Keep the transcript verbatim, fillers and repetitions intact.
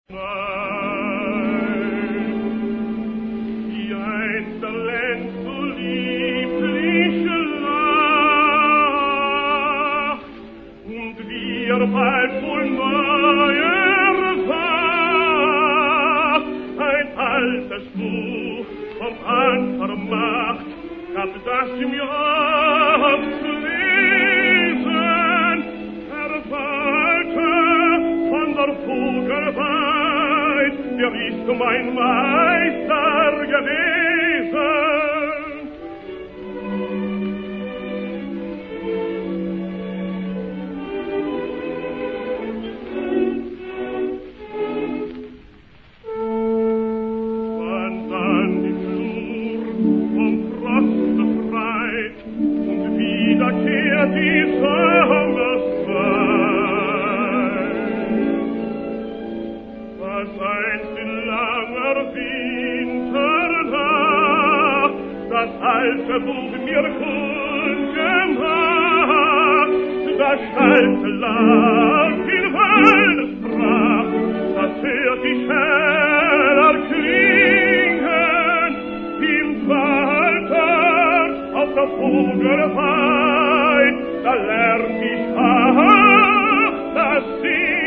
Wie einst erlennt so liebliche Nacht, und wir bald wohl neuer Wacht, ein altes Buch vom Anfang Macht, gab das mir abzulesen, verwalter von der Vogelweid, der ist mein Meister gewesen. Wann dann die Flur vom Frost befreit und wieder kehrt die Sommerszeit, was einst in langer Winternacht das alte Buch mir kundgemacht, das alte Land in Waldespracht, das hört die Scheller klingen, im Waldtag auf der Vogelweid, da lernt ich ach, das Singen.